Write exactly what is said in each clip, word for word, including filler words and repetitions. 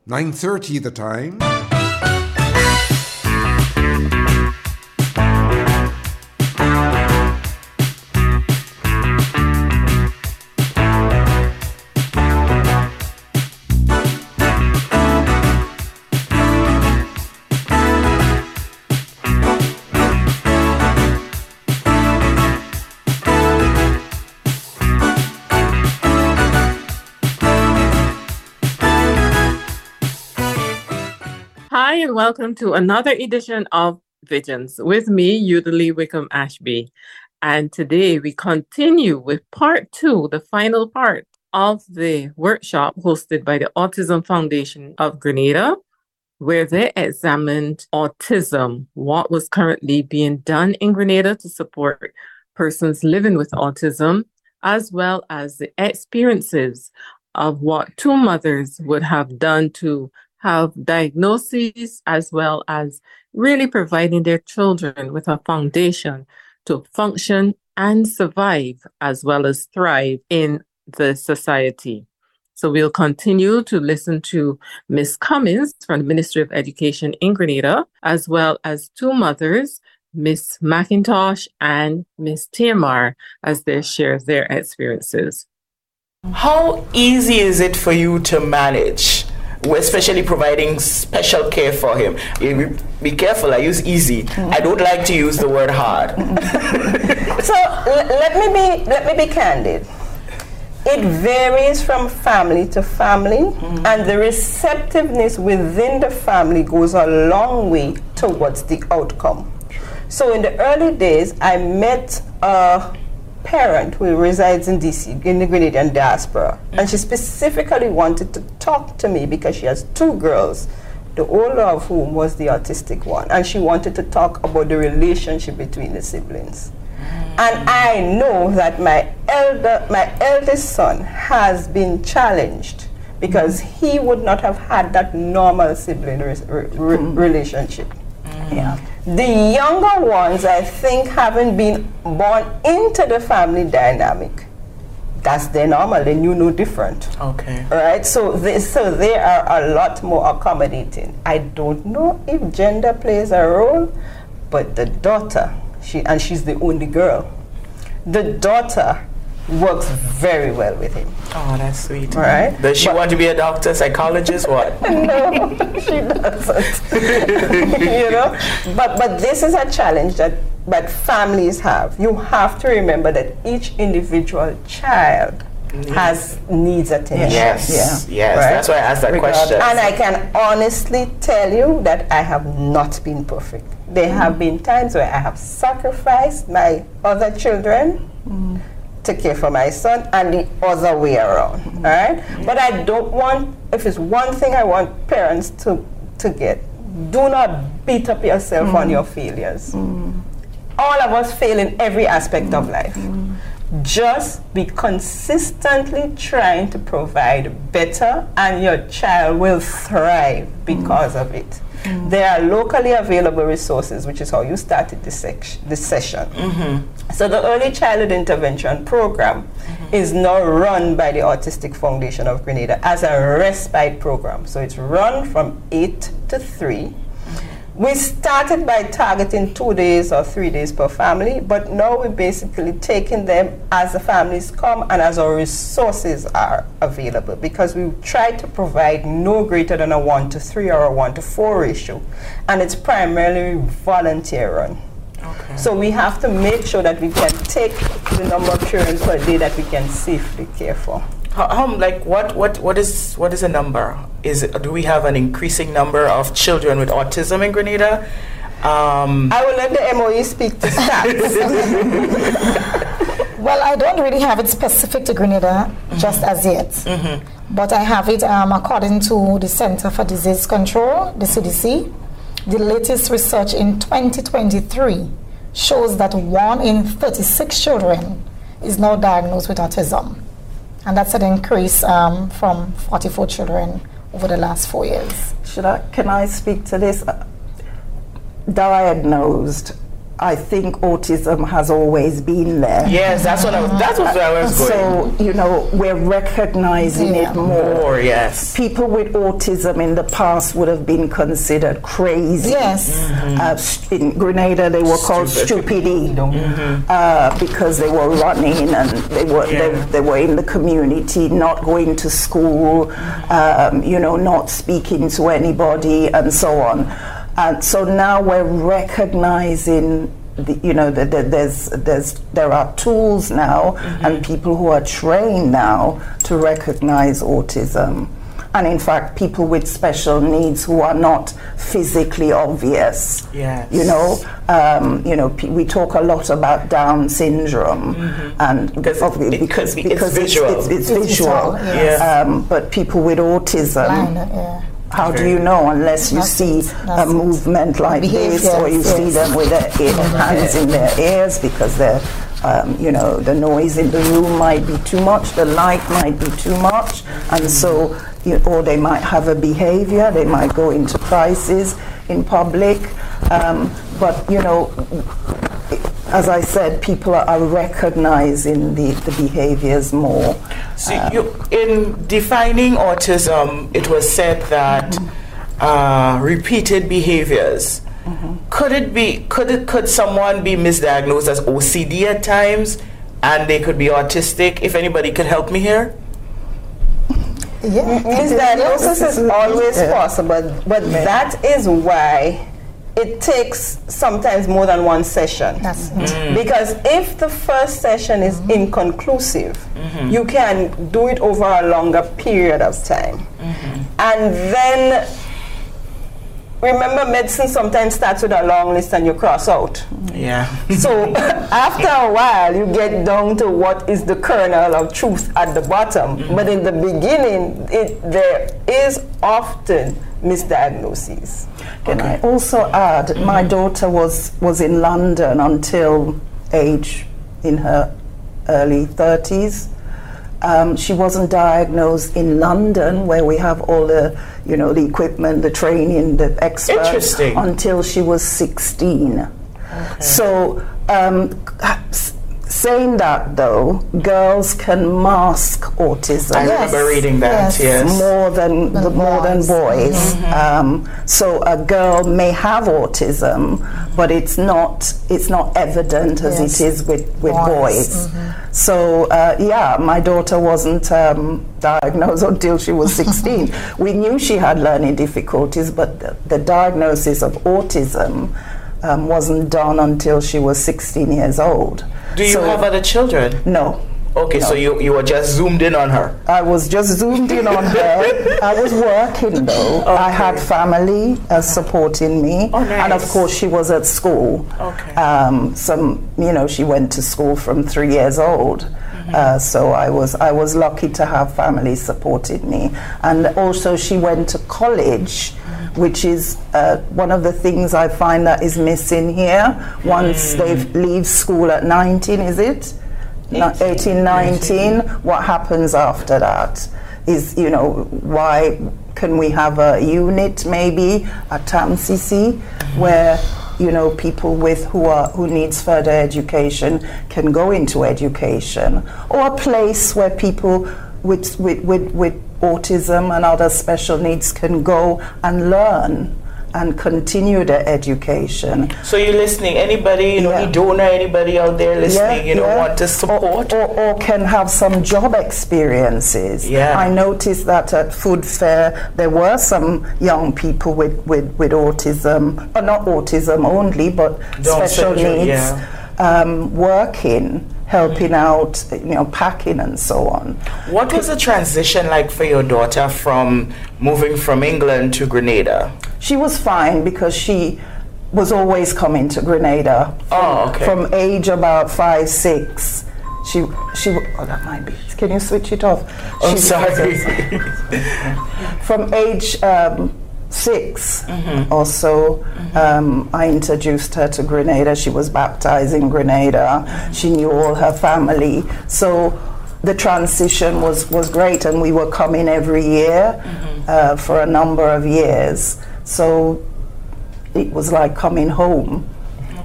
nine thirty the time. Hi, and welcome to another edition of Visions with me, Yudalee Wickham Ashby. And today we continue with part two, the final part of the workshop hosted by the Autism Foundation of Grenada, where they examined autism, what was currently being done in Grenada to support persons living with autism, as well as the experiences of what two mothers would have done to have diagnoses, as well as really providing their children with a foundation to function and survive, as well as thrive in the society. So we'll continue to listen to Miz Cummins from the Ministry of Education in Grenada, as well as two mothers, Miz McIntosh and Miz Tamar, as they share their experiences. How easy is it for you to manage, especially providing special care for him? Be careful, I use easy. Mm-hmm. I don't like to use the word hard. So l- let me be let me be candid. It varies from family to family, mm-hmm. and the receptiveness within the family goes a long way towards the outcome. So in the early days, I met a parent who resides in D C, in the Grenadian diaspora, mm-hmm. and she specifically wanted to talk to me because she has two girls, the older of whom was the autistic one, and she wanted to talk about the relationship between the siblings. Mm-hmm. And I know that my elder, my eldest son has been challenged because mm-hmm. he would not have had that normal sibling re- re- mm-hmm. relationship. Mm-hmm. Yeah. The younger ones, I think, having been born into the family dynamic, that's their normal. They knew no different. Okay. Right? So they, so they are a lot more accommodating. I don't know if gender plays a role, but the daughter, she and she's the only girl, the daughter works very well with him. Oh, that's sweet. Right? Does she but want to be a doctor, psychologist, what? No, she doesn't. You know? But but this is a challenge that, that families have. You have to remember that each individual child mm. has needs attention. Yes, yeah. yes. Right? That's why I asked that Regard. question. And I can honestly tell you that I have not been perfect. There mm. have been times where I have sacrificed my other children mm. to care for my son, and the other way around, mm-hmm. all right? Mm-hmm. But I don't want, if it's one thing I want parents to, to get, do not beat up yourself mm-hmm. on your failures. Mm-hmm. All of us fail in every aspect mm-hmm. of life. Mm-hmm. Just be consistently trying to provide better, and your child will thrive because mm-hmm. of it. Mm-hmm. There are locally available resources, which is how you started this, sec- this session. Mm-hmm. So the Early Childhood Intervention Program mm-hmm. is now run by the Autistic Foundation of Grenada as a respite program. So it's run from eight to three. We started by targeting two days or three days per family, but now we're basically taking them as the families come and as our resources are available, because we try to provide no greater than a one to three or a one to four ratio, and it's primarily volunteer run. Okay. So we have to make sure that we can take the number of children per day that we can safely care for. How, how, like what, what, what is what is a number? Is it, do we have an increasing number of children with autism in Grenada? Um, I will let the M O E speak to stats. Well, I don't really have it specific to Grenada mm-hmm. just as yet, mm-hmm. but I have it um, according to the Center for Disease Control, the C D C. The latest research in twenty twenty-three shows that one in thirty-six children is now diagnosed with autism. And that's an increase um, from forty-four children over the last four years. Should I, can I speak to this? Uh, diagnosed, I think autism has always been there. Yes, that's what I was, that's what I was going. So, you know, we're recognizing Yeah. it more. More, yes. People with autism in the past would have been considered crazy. Yes. Uh, st- in Grenada, they were called Stupid. stupidi uh, because they were running and they were Yeah. they, they were in the community, not going to school, um, you know, not speaking to anybody, and so on. And so now we're recognizing, the, you know, that that there's there's there are tools now and people who are trained now to recognize autism. And in fact, people with special needs who are not physically obvious. Yes. You know, um, you know, p- we talk a lot about Down syndrome, and Because of- it- because it's because visual. it's, it's, It's visual. visual, yes. Yeah. Um, but people with autism, Blind, yeah. how do Okay. you know unless you That's see it, a that's it. movement like this, or you Behaviors, see yes. them with their ear, hands in their ears because they're, um, you know, the noise in the room might be too much, the light might be too much, and so, you, or they might have a behavior, they might go into crisis in public, um, but you know, as I said, people are, are recognizing the, the behaviors more. So you, in defining autism, it was said that uh, repeated behaviors. Could it be? Could it? Could someone be misdiagnosed as O C D at times, and they could be autistic? If anybody could help me here. Yeah. Misdiagnosis is always Yeah. possible, but that is why it takes sometimes more than one session. That's it. Because if the first session is inconclusive, you can do it over a longer period of time. And then, remember, medicine sometimes starts with a long list and you cross out. Yeah. So after a while, you get down to what is the kernel of truth at the bottom. But in the beginning, it, there is often misdiagnoses. Can I also add, my daughter was, was in London until age in her early thirties. Um, she wasn't diagnosed in London, where we have all the, you know, the equipment, the training, the experts, Interesting. until she was sixteen. So, um, s- saying that though, girls can mask autism. I Yes, remember reading that. yes. Yes. More than Than the, more than boys. boys. Um, so a girl may have autism, but it's not it's not evident as Yes. it is with with Boys. boys. So uh, yeah, my daughter wasn't um, diagnosed until she was sixteen. We knew she had learning difficulties, but the, the diagnosis of autism um, wasn't done until she was sixteen years old. Do you So- have other children? No. Okay, so you you were just zoomed in on her. I was just zoomed in on her. I was working though. I had family uh, supporting me, Oh, and of nice. course she was at school. Okay. Um, some, you know, she went to school from three years old. Mm-hmm. Uh, so I was I was lucky to have family supporting me, and also she went to college, Mm-hmm. which is uh, one of the things I find that is missing here. Once Mm. they leave school at nineteen, is it? Ni- eighteen, nineteen, what happens after that is, you know, why can we have a unit maybe at T A M C C where, you know, people with who are who needs further education can go into education, or a place where people with with, with, with autism and other special needs can go and learn and continue their education. So you're listening. Anybody, you know, Yeah. any donor, anybody out there listening, you know, yeah. want to support? Or, or, or can have some job experiences. Yeah. I noticed that at Food Fair there were some young people with, with, with autism, or not autism only, but Down special syndrome, needs, yeah. um, working, helping out, you know, packing and so on. What was the transition like for your daughter from moving from England to Grenada? She was fine because she was always coming to Grenada. From, Oh, okay. From age about five, six. She, she, oh, that might be. Can you switch it off? I'm She- sorry. From age um, six Mm-hmm. or so, um, I introduced her to Grenada. She was baptized in Grenada. She knew all her family. So the transition was, was great, and we were coming every year Mm-hmm. uh, for a number of years. So it was like coming home.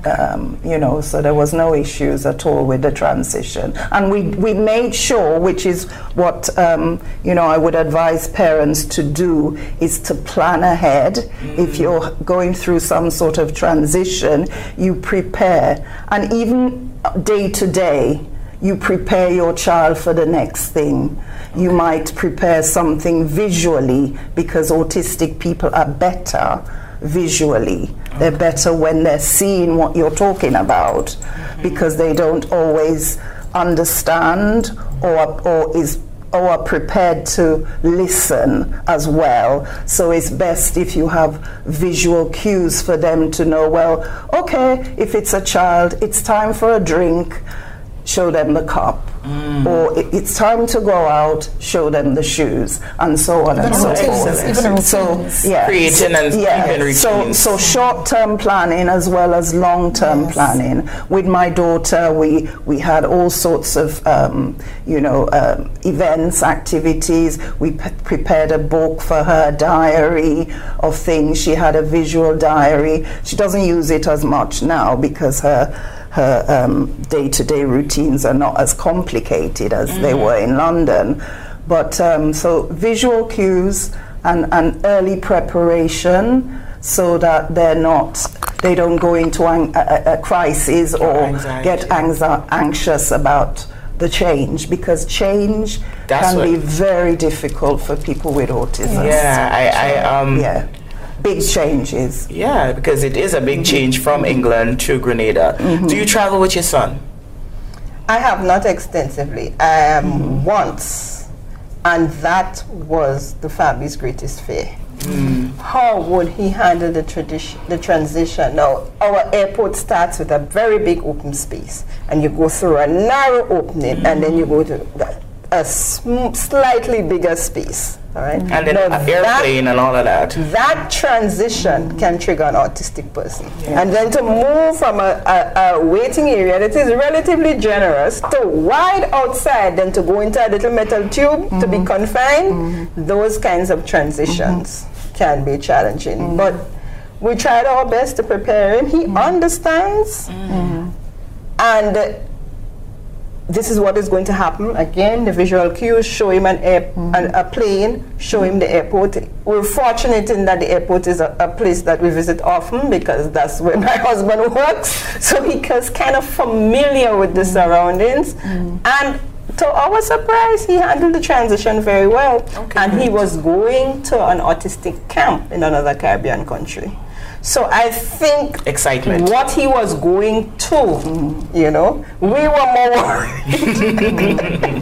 Um, you know, so there was no issues at all with the transition. And we, we made sure, which is what, um, you know, I would advise parents to do, is to plan ahead. Mm-hmm. If you're going through some sort of transition, you prepare. And even day to day, you prepare your child for the next thing. Okay. You might prepare something visually, because autistic people are better visually. Okay. They're better when they're seeing what you're talking about, mm-hmm. because they don't always understand or or is or are prepared to listen as well. So it's best if you have visual cues for them to know, well, okay, if it's a child, it's time for a drink, show them the cup. Mm. Or it's time to go out, show them the shoes, and so on even and so routines, forth. even So, yeah. Creating and yeah. keeping routines. So, so short-term planning as well as long-term yes. planning. With my daughter, we we had all sorts of um, you know uh, events, activities. We p- prepared a book for her, diary of things. She had a visual diary. She doesn't use it as much now because her. her um, day-to-day routines are not as complicated as mm-hmm. they were in London. But um, so visual cues and, and early preparation so that they're not, they don't go into an, a, a crisis or anxiety. get anxi- anxious about the change, because change That's can be very difficult for people with autism. Yeah, I, I um, yeah. Big changes. Yeah, because it is a big change from England to Grenada. Mm-hmm. Do you travel with your son? I have not extensively. Um, mm-hmm. Once, and that was the family's greatest fear. Mm. How would he handle the tradition, the transition? Now, our airport starts with a very big open space, and you go through a narrow opening, mm-hmm. and then you go to a sm- slightly bigger space. All right, and then an airplane and all of that. That transition mm-hmm. can trigger an autistic person, yeah. and then to move from a, a, a waiting area that is relatively generous to wide outside, then to go into a little metal tube mm-hmm. to be confined. Mm-hmm. Those kinds of transitions mm-hmm. can be challenging, mm-hmm. but we tried our best to prepare him. He mm-hmm. understands, mm-hmm. and. Uh, This is what is going to happen. Again, the visual cues, show him an air, mm-hmm. an, a plane, show mm-hmm. him the airport. We're fortunate in that the airport is a, a place that we visit often, because that's where my husband works. So he is kind of familiar with the surroundings. Mm-hmm. And to our surprise, he handled the transition very well. Okay. And he was going to an autistic camp in another Caribbean country. So I think excitement. What he was going to, mm-hmm. you know, we were more worried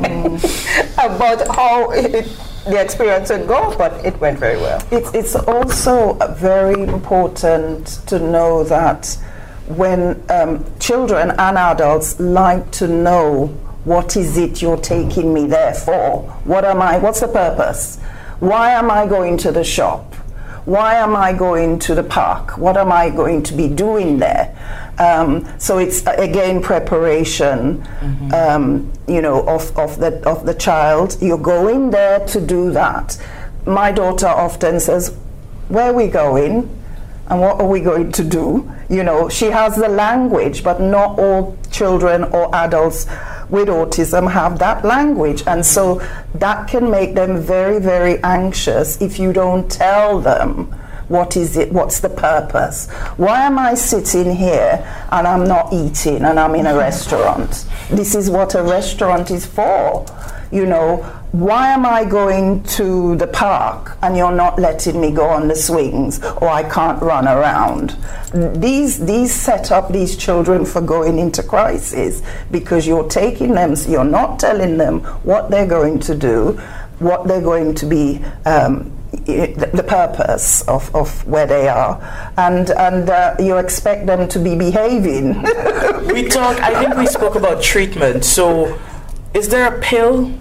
about how it, the experience would go, but it went very well. It's, it's also very important to know that when um, children and adults like to know, what is it you're taking me there for? What am I, what's the purpose? Why am I going to the shop? Why am I going to the park? What am I going to be doing there? Um, so it's uh, again preparation, mm-hmm. um, you know, of, of the of the child. You're going there to do that. My daughter often says, "Where are we going? And what are we going to do?" You know, she has the language, but not all children or adults with autism have that language, and so that can make them very, very anxious if you don't tell them what is it, what's the purpose. Why am I sitting here and I'm not eating and I'm in a restaurant? This is what a restaurant is for. You know, why am I going to the park and you're not letting me go on the swings, or I can't run around? These these set up these children for going into crisis, because you're taking them, you're not telling them what they're going to do, what they're going to be, um, the, the purpose of, of where they are, and and uh, you expect them to be behaving. We talked, I think we spoke about treatment. So is there a pill?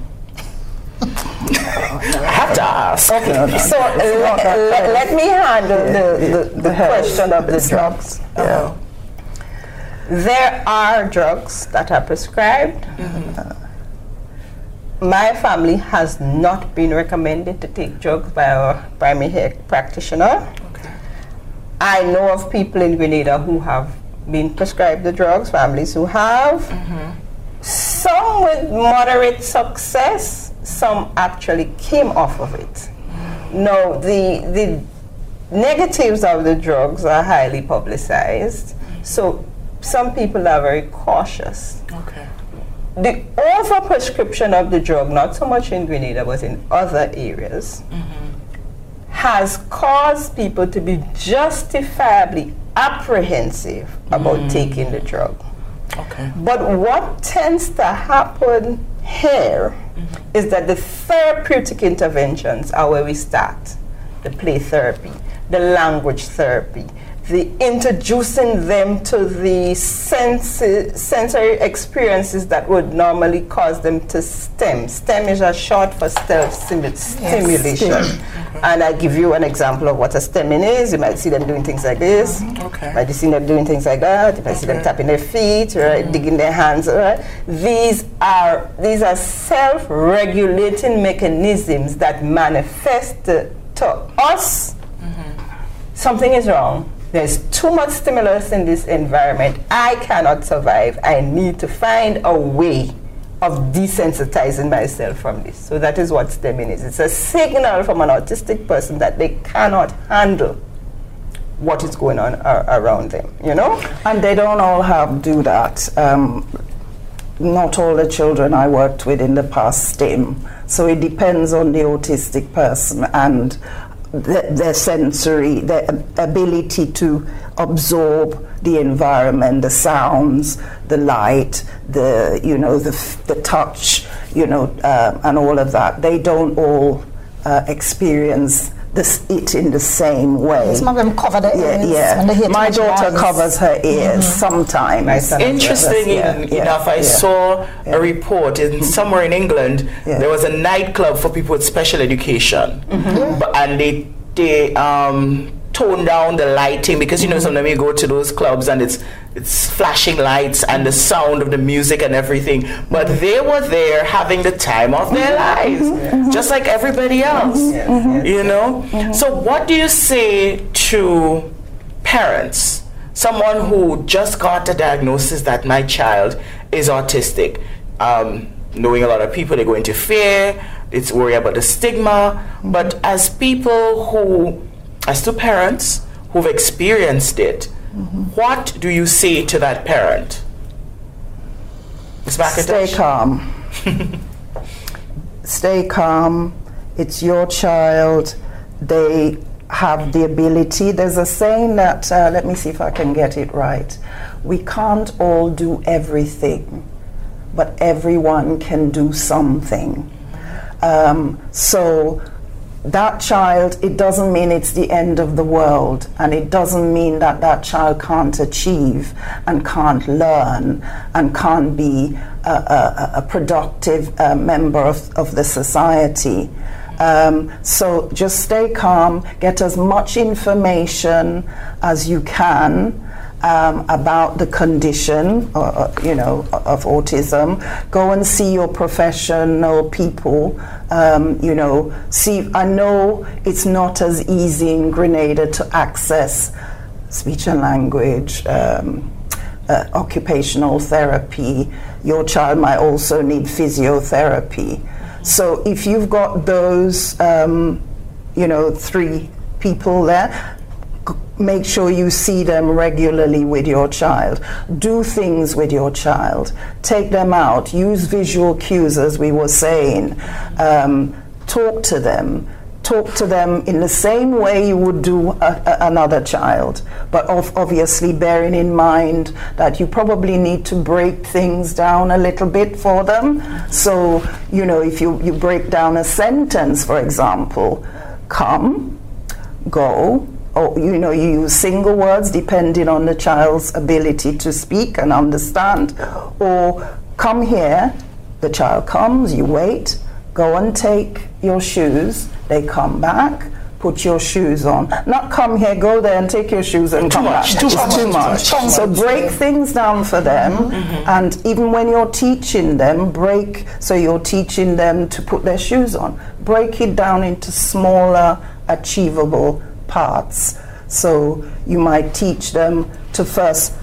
I have to ask. Okay, no, no. So uh, let, let, let me handle yeah. the, the, the, the question of the drugs. Yeah. Uh, there are drugs that are prescribed. Mm-hmm. My family has not been recommended to take drugs by our primary care practitioner. Okay. I know of people in Grenada who have been prescribed the drugs, families who have. Mm-hmm. Some with moderate success, some actually came off of it. Mm-hmm. Now, the, the negatives of the drugs are highly publicized, mm-hmm. so some people are very cautious. Okay. The overprescription of the drug, not so much in Grenada, but in other areas, mm-hmm. has caused people to be justifiably apprehensive about mm. taking the drug. Okay. But what tends to happen here mm-hmm. is that the therapeutic interventions are where we start. The play therapy, the language therapy, the introducing them to the sensi- sensory experiences that would normally cause them to STEM. STEM is a short for self-stimulation. Yes, okay. And I give you an example of what a stemming is. You might see them doing things like this. Mm-hmm. Okay. You might see them doing things like that. You might okay. see them tapping their feet, right, mm-hmm. digging their hands. Right? These are these are self-regulating mechanisms that manifest to, to us. Mm-hmm. Something is wrong. There's too much stimulus in this environment. I cannot survive. I need to find a way of desensitizing myself from this. So that is what stemming is. It's a signal from an autistic person that they cannot handle what is going on ar- around them, you know? And they don't all have do that. Um, not all the children I worked with in the past STEM. So it depends on the autistic person and The, their sensory, their ability to absorb the environment, the sounds, the light, the you know the the touch, you know, uh, and all of that. They don't all uh, experience this it in the same way. Some of them cover their yeah, ears. Yeah, when they hear my daughter noise. covers her ears mm-hmm. sometimes. Interesting yeah, in, yeah, enough, I yeah, saw yeah. a report in somewhere in England. Yeah. There was a nightclub for people with special education, mm-hmm. yeah. but, and they they um, toned down the lighting because you know mm-hmm. sometimes you go to those clubs and it's it's flashing lights and the sound of the music and everything. But they were there having the time of their lives, mm-hmm. just like everybody else. Mm-hmm. You know. Mm-hmm. So what do you say to parents? Someone who just got a diagnosis that my child is autistic, um, knowing a lot of people, they go into fear, it's worry about the stigma, mm-hmm. but as people who, as to parents who've experienced it, mm-hmm. what do you say to that parent? Miz Stay calm. Stay calm. It's your child. They have the ability. There's a saying that, uh, let me see if I can get it right. We can't all do everything, but everyone can do something. Um, so that child, it doesn't mean it's the end of the world, and it doesn't mean that that child can't achieve and can't learn and can't be a, a, a productive uh, member of, of the society. Um, so just stay calm, get as much information as you can Um, about the condition, uh, uh, you know, of autism. Go and see your professional people. Um, you know, see. I know it's not as easy in Grenada to access speech and language, um, uh, occupational therapy. Your child might also need physiotherapy. So if you've got those, um, you know, three people there, make sure you see them regularly with your child. Do things with your child. Take them out. Use visual cues, as we were saying. Um, talk to them. Talk to them in the same way you would do a, a, another child. But of, obviously bearing in mind that you probably need to break things down a little bit for them. So, you know, if you, you break down a sentence, for example, come, go, or, you know, you use single words depending on the child's ability to speak and understand. Or come here, the child comes, you wait, go and take your shoes, they come back, put your shoes on. Not come here, go there and take your shoes and too come much, back. Too it's much, too much. Too much. So break things down for them, mm-hmm. and even when you're teaching them, break, so you're teaching them to put their shoes on. Break it down into smaller, achievable parts. So you might teach them to first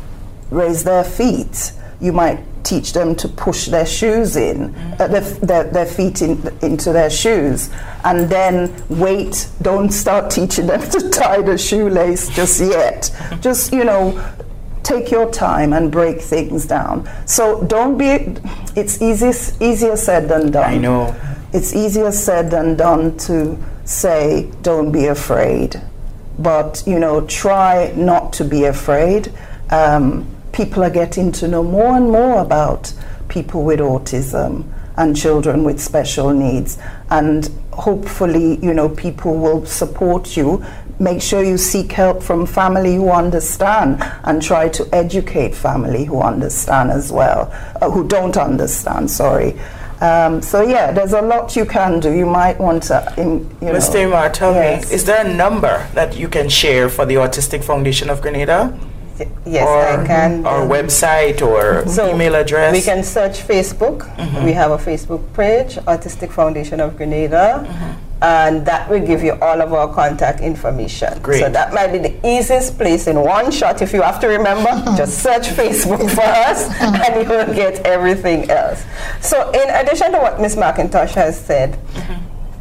raise their feet. You might teach them to push their shoes in, mm-hmm. uh, their, their, their feet in, into their shoes, and then wait. Don't start teaching them to tie the shoelace just yet. Just, you know, take your time and break things down. So don't be, it's easy, easier said than done. I know. It's easier said than done to say, don't be afraid. But, you know, try not to be afraid. Um, people are getting to know more and more about people with autism and children with special needs. And hopefully, you know, people will support you. Make sure you seek help from family who understand, and try to educate family who understand as well, uh, who don't understand, sorry. Um, so yeah, there's a lot you can do. You might want to, in, you know. Miz Tamar, tell yes. me, is there a number that you can share for the Autistic Foundation of Grenada? Yes, or, I can. Or website or so email address? We can search Facebook. Mm-hmm. We have a Facebook page, Autistic Foundation of Grenada, mm-hmm. and that will give you all of our contact information. Great. So that might be the easiest place in one shot. If you have to remember, just search Facebook for us, and you will get everything else. So in addition to what Miz McIntosh has said, mm-hmm.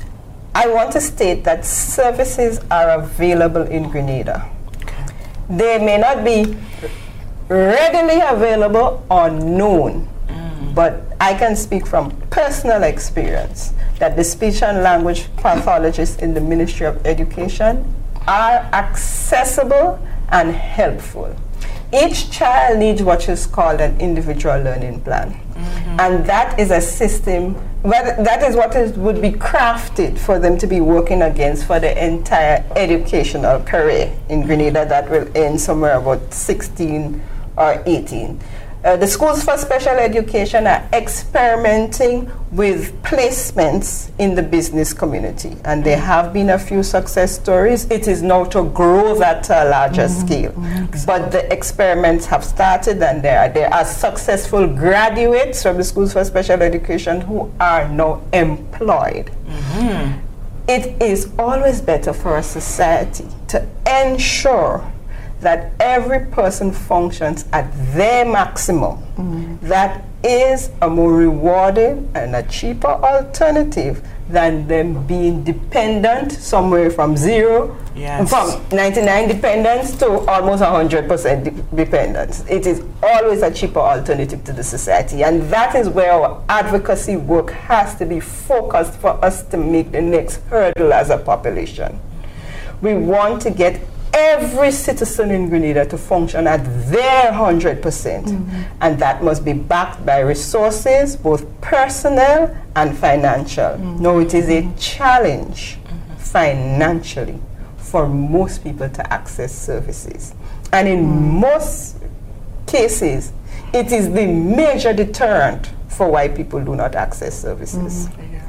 I want to state that services are available in Grenada. They may not be readily available or known, mm. but I can speak from personal experience that the speech and language pathologists in the Ministry of Education are accessible and helpful. Each child needs what is called an individual learning plan. Mm-hmm. And that is a system, that is what is, would be crafted for them to be working against for the entire educational career in Grenada that will end somewhere about sixteen or eighteen. Uh, the schools for special education are experimenting with placements in the business community, and there have been a few success stories. It is now to grow that to a larger mm-hmm. scale. Mm-hmm. But the experiments have started, and there are, there are successful graduates from the schools for special education who are now employed. Mm-hmm. It is always better for a society to ensure that every person functions at their maximum. Mm. That is a more rewarding and a cheaper alternative than them being dependent somewhere from zero, yes. from ninety-nine dependence to almost one hundred percent de- dependence. It is always a cheaper alternative to the society, and that is where our advocacy work has to be focused for us to make the next hurdle as a population. We want to get every citizen in Grenada to function at their one hundred percent. Mm-hmm. And that must be backed by resources, both personnel and financial. Mm-hmm. No, it is a challenge mm-hmm. financially for most people to access services. And in mm-hmm. most cases, it is the major deterrent for why people do not access services. Mm-hmm. Yeah.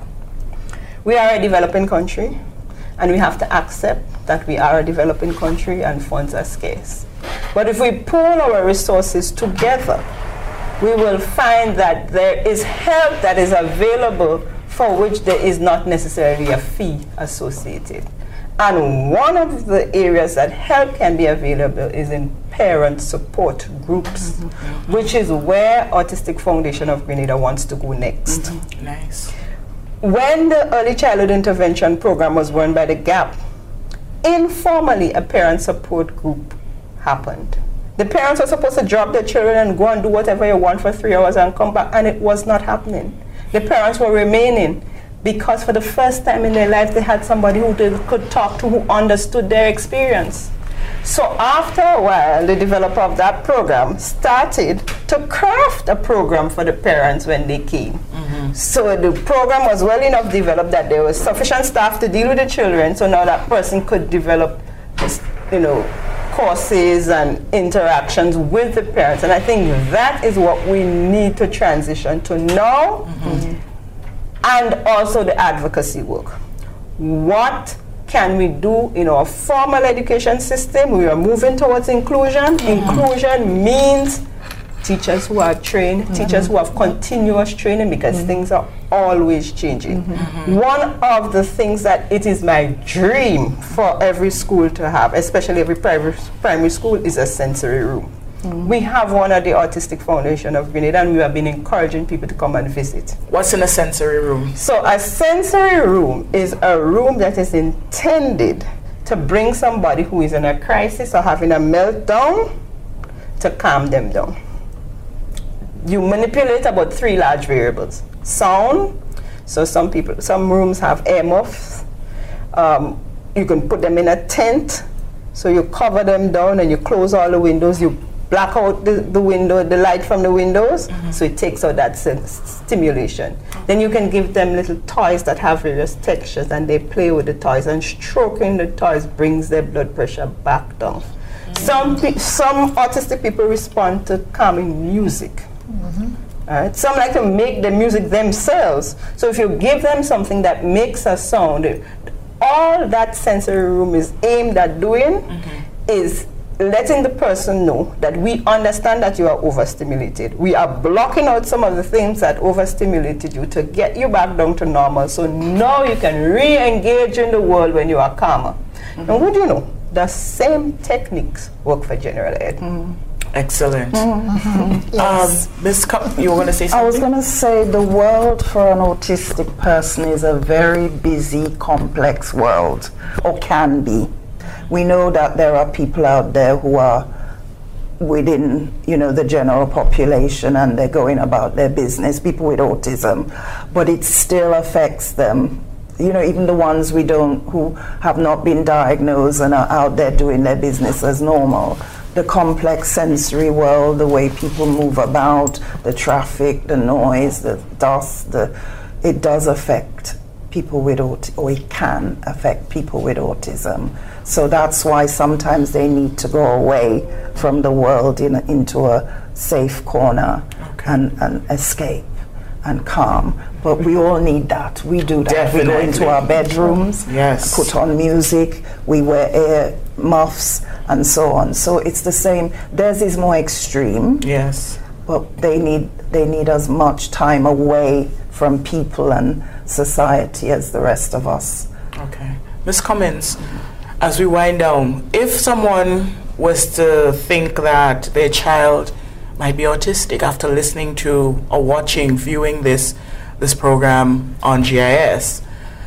We are a developing country, and we have to accept that we are a developing country and funds are scarce. But if we pool our resources together, we will find that there is help that is available for which there is not necessarily a fee associated. And one of the areas that help can be available is in parent support groups, mm-hmm. which is where Autistic Foundation of Grenada wants to go next. Mm-hmm. Nice. When the Early Childhood Intervention Program was run by the GAP, informally a parent support group happened. The parents were supposed to drop their children and go and do whatever you want for three hours and come back, and it was not happening. The parents were remaining because for the first time in their life they had somebody who they could talk to, who understood their experience. So after a while, the developer of that program started to craft a program for the parents when they came. Mm-hmm. So the program was well enough developed that there was sufficient staff to deal with the children, so now that person could develop, you know, courses and interactions with the parents. And I think that is what we need to transition to now, mm-hmm. and also the advocacy work. What can we do in our formal education system? We are moving towards inclusion. Mm-hmm. Inclusion means teachers who are trained, mm-hmm. teachers who have continuous training, because mm-hmm. things are always changing. Mm-hmm. One of the things that it is my dream for every school to have, especially every primary, primary school, is a sensory room. Mm. We have one at the Autistic Foundation of Grenada, and we have been encouraging people to come and visit. What's in a sensory room? So a sensory room is a room that is intended to bring somebody who is in a crisis or having a meltdown to calm them down. You manipulate about three large variables. Sound, so some people, some rooms have earmuffs. Um, you can put them in a tent, so you cover them down and you close all the windows, you black out the, the window, the light from the windows, mm-hmm. so it takes out that stimulation. Mm-hmm. Then you can give them little toys that have various textures, and they play with the toys, and stroking the toys brings their blood pressure back down. Mm-hmm. Some, pe- some autistic people respond to calming music. Mm-hmm. Right? Some like to make the music themselves. So if you give them something that makes a sound, all that sensory room is aimed at doing mm-hmm. is letting the person know that we understand that you are overstimulated. We are blocking out some of the things that overstimulated you to get you back down to normal. So now you can re-engage in the world when you are calmer. Mm-hmm. And would you know, the same techniques work for general ed. Mm-hmm. Excellent. Mm-hmm. Yes. Um, Miz Com- you were going to say something? I was going to say the world for an autistic person is a very busy, complex world, or can be. We know that there are people out there who are within, you know, the general population, and they're going about their business, people with autism, but it still affects them. You know, even the ones we don't, who have not been diagnosed and are out there doing their business as normal. The complex sensory world, the way people move about, the traffic, the noise, the dust, the, it does affect people with autism, or it can affect people with autism. So that's why sometimes they need to go away from the world in a, into a safe corner okay. and, and escape and calm. But we all need that. We do that. Definitely. We go into our bedrooms, yes. put on music, we wear ear muffs, and so on. So it's the same. Theirs is more extreme. Yes. But they need they need as much time away from people and society as the rest of us. Okay. Miz Cummins, as we wind down, if someone was to think that their child might be autistic after listening to or watching, viewing this this program on G I S,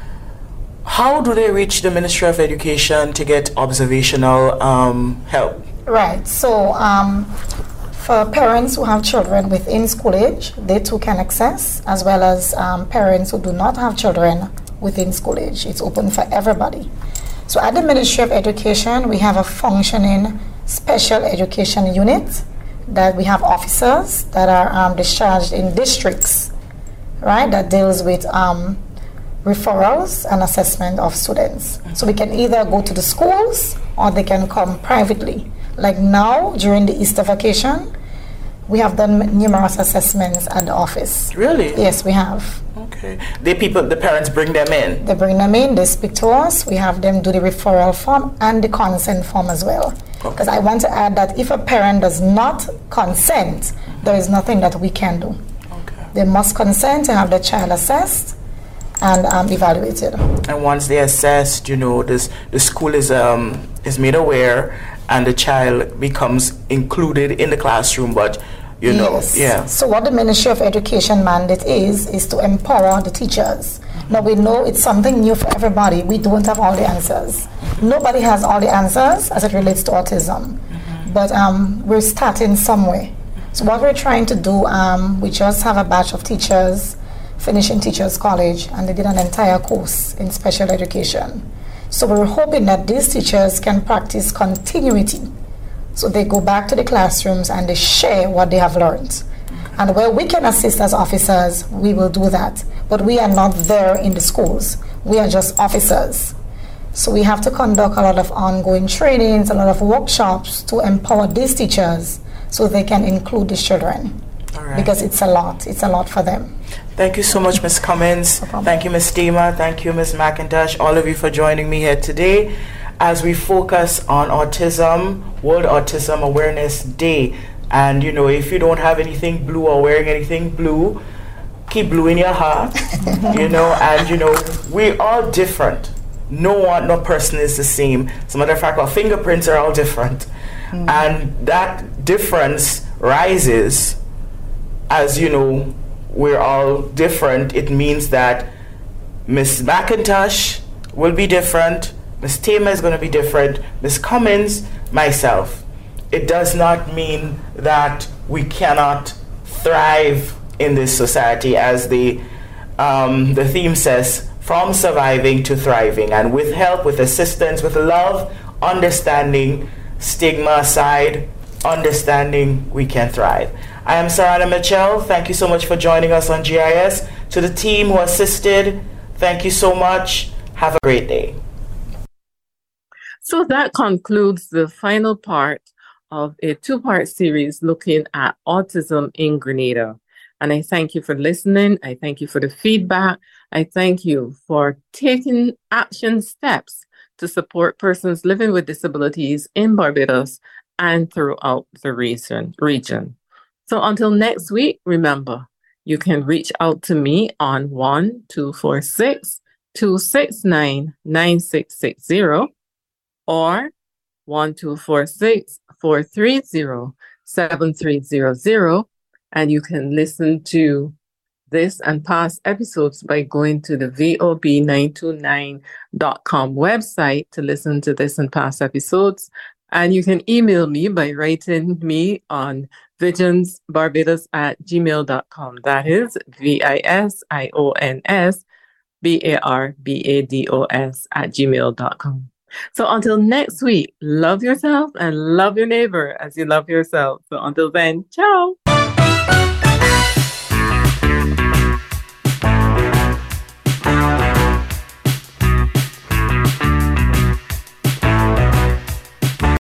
how do they reach the Ministry of Education to get observational um, help? Right. So um, for parents who have children within school age, they too can access, as well as um, parents who do not have children within school age. It's open for everybody. So at the Ministry of Education, we have a functioning special education unit that we have officers that are um, discharged in districts, right, that deals with um, referrals and assessment of students. So we can either go to the schools or they can come privately. Like now, during the Easter vacation, we have done numerous assessments at the office. Really? Yes, we have. Okay. The people, the parents bring them in? They bring them in, they speak to us, we have them do the referral form and the consent form as well. Because okay. I want to add that if a parent does not consent, there is nothing that we can do. Okay. They must consent to have the child assessed and um, evaluated. And once they're assessed, you know, this, the school is um, is made aware and the child becomes included in the classroom, but you know, yes. yeah. So what the Ministry of Education mandate is, is to empower the teachers. Mm-hmm. Now we know it's something new for everybody. We don't have all the answers. Mm-hmm. Nobody has all the answers as it relates to autism. Mm-hmm. But um, we're starting somewhere. So what we're trying to do, um, we just have a batch of teachers finishing Teachers College, and they did an entire course in special education. So we're hoping that these teachers can practice continuity. So they go back to the classrooms and they share what they have learned. Okay. And where we can assist as officers, we will do that. But we are not there in the schools. We are just officers. So we have to conduct a lot of ongoing trainings, a lot of workshops to empower these teachers so they can include these children. All right. Because it's a lot. It's a lot for them. Thank you so much, Miz Cummins. No Thank you, Miz Steamer. Thank you, Miz McIntosh. All of you for joining me here today as we focus on autism, World Autism Awareness Day. And, you know, if you don't have anything blue or wearing anything blue, keep blue in your heart, you know, and, you know, we're all different. no one, no person is the same. As a matter of fact, our fingerprints are all different. Mm. And that difference rises as, you know, we're all different. It means that Miss McIntosh will be different, Miss Tamer is going to be different, Miss Cummins, myself. It does not mean that we cannot thrive in this society, as the um, the theme says, from surviving to thriving. And with help, with assistance, with love, understanding, stigma aside, understanding, we can thrive. I am Sarana Mitchell. Thank you so much for joining us on G I S. To the team who assisted, thank you so much. Have a great day. So that concludes the final part of a two-part series looking at autism in Grenada. And I thank you for listening. I thank you for the feedback. I thank you for taking action steps to support persons living with disabilities in Barbados and throughout the region. region. So until next week, remember, you can reach out to me on one two four six, two six nine, nine six six zero or one two four six, four three zero, seven three zero zero. And you can listen to this and past episodes by going to the V O B nine two nine dot com website to listen to this and past episodes. And you can email me by writing me on visionsbarbados at gmail dot com. That is V I S I O N S B A R B A D O S at gmail dot com. So until next week, love yourself and love your neighbor as you love yourself. So until then, ciao.